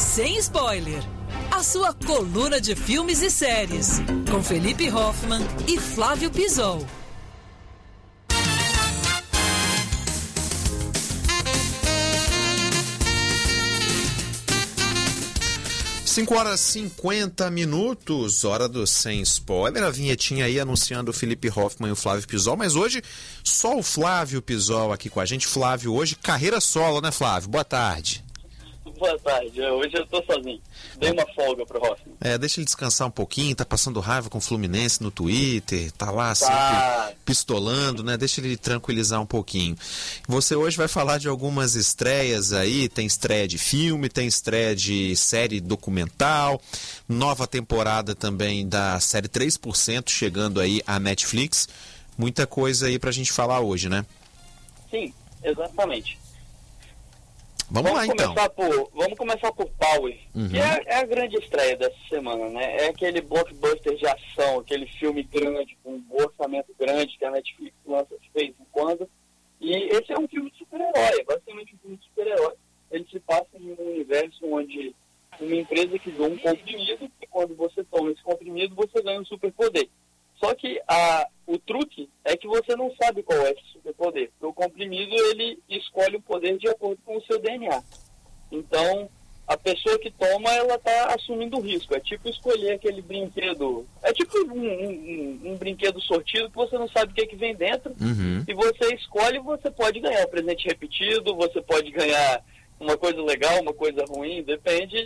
Sem Spoiler, a sua coluna de filmes e séries, com Felipe Hoffmann e Flávio Pizol. Cinco horas e 50 minutos, hora do Sem Spoiler. A vinhetinha aí anunciando o Felipe Hoffmann e o Flávio Pizol, mas hoje só o Flávio Pizol aqui com a gente. Flávio, hoje carreira solo, né, Flávio? Boa tarde. Boa tarde, hoje eu tô sozinho. Dei uma folga pro Hoffmann. Deixa ele descansar um pouquinho, tá passando raiva com o Fluminense no Twitter, tá lá sempre pistolando, né? Deixa ele tranquilizar um pouquinho. Você hoje vai falar de algumas estreias aí, tem estreia de filme, tem estreia de série documental, nova temporada também da série 3% chegando aí à Netflix. Muita coisa aí pra gente falar hoje, né? Sim, exatamente. Vamos lá, então. Vamos começar por Power, que é a grande estreia dessa semana, né? É aquele blockbuster de ação, aquele filme grande, com um orçamento grande que a Netflix lança de vez em quando. E esse é um filme de super-herói, basicamente um filme de super-herói. Ele se passa em um universo onde uma empresa criou um comprimido, e quando você toma esse comprimido, você ganha um superpoder. Só que o truque é que você não sabe qual é esse superpoder. Porque o comprimido, ele escolhe o poder de acordo com o seu DNA. Então, a pessoa que toma, ela está assumindo o risco. É tipo escolher aquele brinquedo. É tipo um brinquedo sortido que você não sabe o que vem dentro. E você escolhe, você pode ganhar um presente repetido, você pode ganhar uma coisa legal, uma coisa ruim, depende.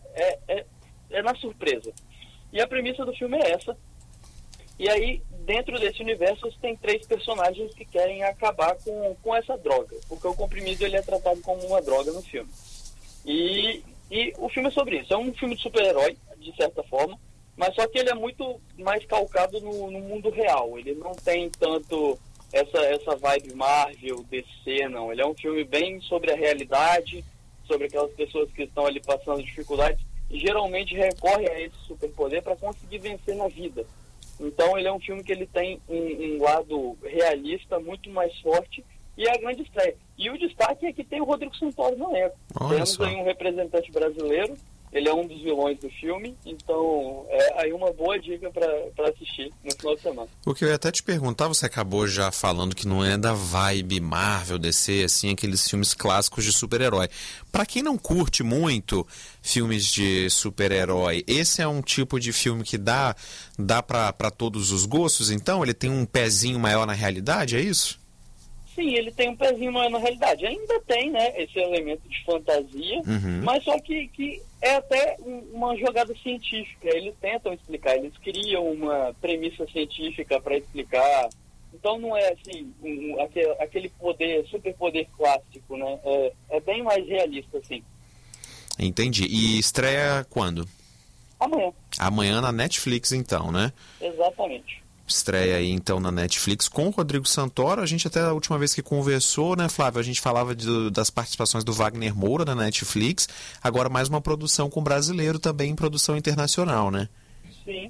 É na surpresa. E a premissa do filme é essa. E aí, dentro desse universo, tem 3 personagens que querem acabar com essa droga. Porque o comprimido ele é tratado como uma droga no filme. E o filme é sobre isso. É um filme de super-herói, de certa forma, mas só que ele é muito mais calcado no mundo real. Ele não tem tanto essa vibe Marvel, DC, não. Ele é um filme bem sobre a realidade, sobre aquelas pessoas que estão ali passando dificuldades e geralmente recorrem a esse superpoder para conseguir vencer na vida. Então ele é um filme que ele tem um lado realista muito mais forte e é a grande estreia. E o destaque é que tem o Rodrigo Santoro no elenco. Temos aí um representante brasileiro, ele é um dos vilões do filme, então é aí uma boa dica para assistir no final de semana. O que eu ia até te perguntar, você acabou já falando que não é da vibe Marvel, DC, assim, aqueles filmes clássicos de super-herói. Para quem não curte muito filmes de super-herói, esse é um tipo de filme que dá para todos os gostos, então? Ele tem um pezinho maior na realidade, é isso? Sim, ele tem um pezinho maior na realidade. Ainda tem, né, esse elemento de fantasia, mas só que é até uma jogada científica. Eles tentam explicar, eles criam uma premissa científica para explicar. Então não é assim, aquele superpoder clássico, né? É bem mais realista, assim. Entendi. E estreia quando? Amanhã. Amanhã na Netflix, então, né? Exatamente. Estreia aí então na Netflix com o Rodrigo Santoro. A gente até a última vez que conversou, né, Flávio, a gente falava das participações do Wagner Moura na Netflix, agora mais uma produção com brasileiro também em produção internacional, né? Sim.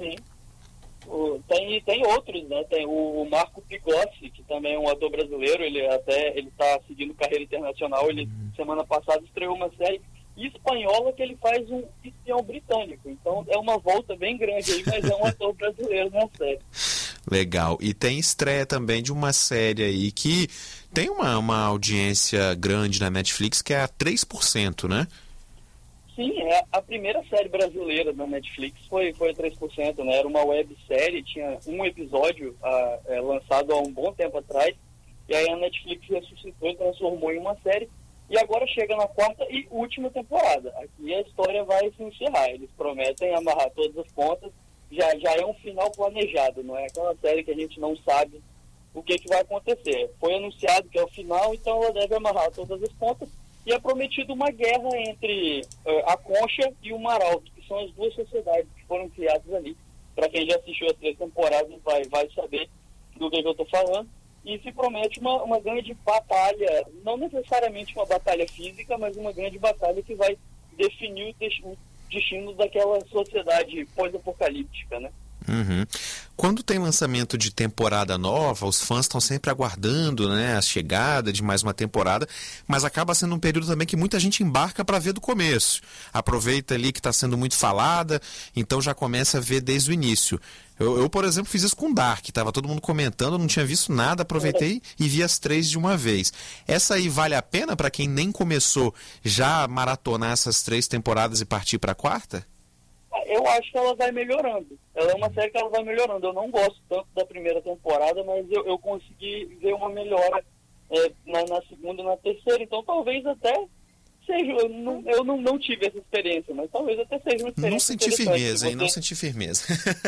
Tem outros, né? Tem o Marco Pigossi, que também é um ator brasileiro, ele tá seguindo carreira internacional, ele semana passada estreou uma série espanhola que ele faz um espião britânico. Então é uma volta bem grande aí, mas é um ator brasileiro na série. Legal. E tem estreia também de uma série aí que tem uma audiência grande na Netflix, que é a 3%, né? Sim, a primeira série brasileira da Netflix foi a 3%, né? Era uma websérie, tinha um episódio lançado há um bom tempo atrás, e aí a Netflix ressuscitou e transformou em uma série. E agora chega na 4ª e última temporada. Aqui a história vai se encerrar. Eles prometem amarrar todas as pontas. Já é um final planejado, não é aquela série que a gente não sabe o que vai acontecer. Foi anunciado que é o final, então ela deve amarrar todas as pontas. E é prometido uma guerra entre a Concha e o Maralto, que são as duas sociedades que foram criadas ali. Para quem já assistiu as 3 temporadas vai saber do que eu estou falando. E se promete uma grande batalha, não necessariamente uma batalha física, mas uma grande batalha que vai definir o destino daquela sociedade pós-apocalíptica, né? Uhum. Quando tem lançamento de temporada nova, os fãs estão sempre aguardando, né, a chegada de mais uma temporada, mas acaba sendo um período também que muita gente embarca para ver do começo. Aproveita ali que está sendo muito falada, então já começa a ver desde o início. Eu, por exemplo, fiz isso com Dark, estava todo mundo comentando, não tinha visto nada, aproveitei e vi as 3 de uma vez. Essa aí vale a pena para quem nem começou já maratonar essas 3 temporadas e partir para a 4ª? Eu acho que ela vai melhorando. Ela é uma série que ela vai melhorando. Eu não gosto tanto da primeira temporada, mas eu consegui ver uma melhora na segunda e na terceira. Então talvez até seja... Eu não tive essa experiência, mas talvez até seja uma experiência. Não senti firmeza, hein? Não senti firmeza.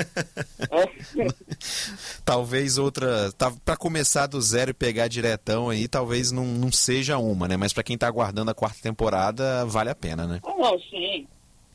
Talvez outra... Para começar do zero e pegar diretão aí, talvez não seja uma, né? Mas para quem tá aguardando a 4ª temporada, vale a pena, né? Não, sim.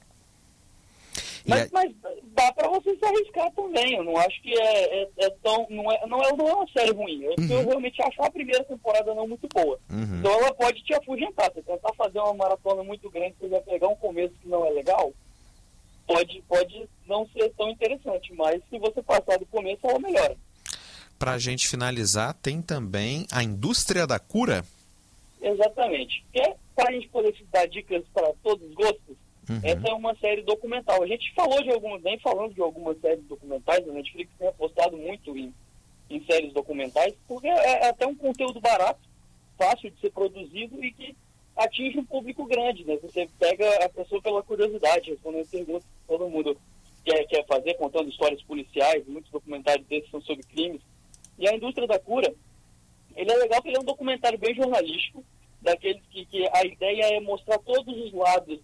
Mas dá pra você se arriscar também. Eu não acho que é tão... Não é uma série ruim. Eu realmente acho a primeira temporada não muito boa. Então ela pode te afugentar. Você tentar fazer uma maratona muito grande, você vai pegar um começo que não é legal, pode não ser tão interessante. Mas se você passar do começo, ela melhora. Pra gente finalizar, tem também A Indústria da Cura? Exatamente. Para a gente poder te dar dicas para todos os gostos, essa é uma série documental. A gente vem falando de algumas séries documentais, a Netflix tem apostado muito em séries documentais, porque é até um conteúdo barato, fácil de ser produzido e que atinge um público grande, né? Você pega a pessoa pela curiosidade, respondendo perguntas que todo mundo quer fazer, contando histórias policiais, muitos documentários desses são sobre crimes. E A Indústria da Cura, ele é legal porque ele é um documentário bem jornalístico, daqueles que a ideia é mostrar todos os lados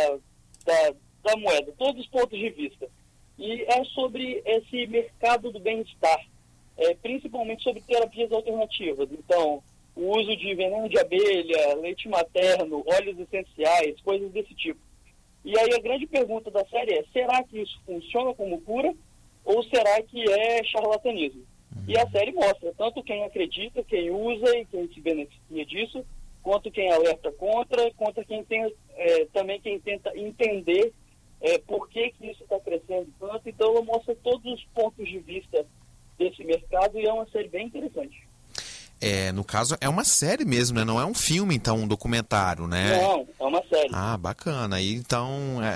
da moeda, todos os pontos de vista. E é sobre esse mercado do bem-estar, principalmente sobre terapias alternativas. Então, o uso de veneno de abelha, leite materno, óleos essenciais, coisas desse tipo. E aí a grande pergunta da série é, será que isso funciona como cura ou será que é charlatanismo? E a série mostra tanto quem acredita, quem usa e quem se beneficia disso, quanto quem alerta contra quem tem, também quem tenta entender por que isso está crescendo tanto. Então ela mostra todos os pontos de vista desse mercado e é uma série bem interessante. No caso, é uma série mesmo, né? Não é um filme, então, um documentário, né? Não, é uma série. Ah, bacana. Aí, então,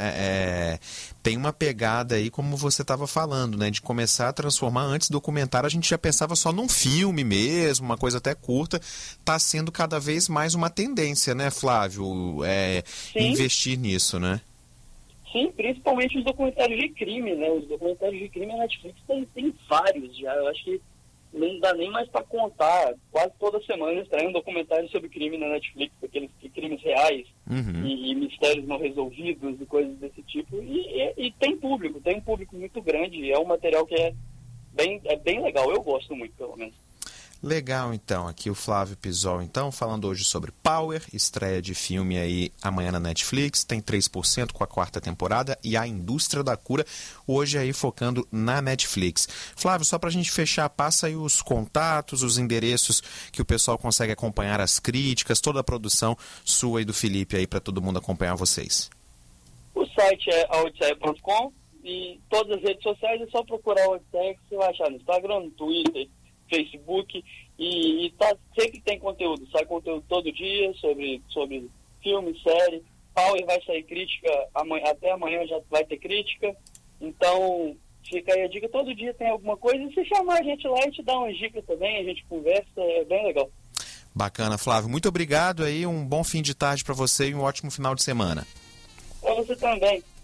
tem uma pegada aí, como você estava falando, né? De começar a transformar, antes do documentário, a gente já pensava só num filme mesmo, uma coisa até curta. Está sendo cada vez mais uma tendência, né, Flávio? Investir nisso, né? Sim, principalmente os documentários de crime, né? Os documentários de crime na Netflix tem vários já. Eu acho que não dá nem mais para contar. Quase toda semana estreia um documentário sobre crime na Netflix, aqueles crimes reais e mistérios não resolvidos e coisas desse tipo. E tem um público muito grande. É um material que é bem legal. Eu gosto muito, pelo menos. Legal, então. Aqui o Flávio Pisol, então, falando hoje sobre Power, estreia de filme aí amanhã na Netflix, tem 3% com a 4ª temporada, e A Indústria da Cura, hoje aí focando na Netflix. Flávio, só pra gente fechar, passa aí os contatos, os endereços que o pessoal consegue acompanhar as críticas, toda a produção sua e do Felipe aí, pra todo mundo acompanhar vocês. O site é aodisseia.com e todas as redes sociais é só procurar a Odisseia, que você vai achar no Instagram, no Twitter, Facebook, e sempre tem conteúdo, sai conteúdo todo dia sobre filme, série. Power vai sair crítica, até amanhã já vai ter crítica, então fica aí a dica, todo dia tem alguma coisa, e se chamar a gente lá e te dá umas dicas também, a gente conversa, é bem legal. Bacana, Flávio, muito obrigado aí, um bom fim de tarde para você e um ótimo final de semana. Para você também.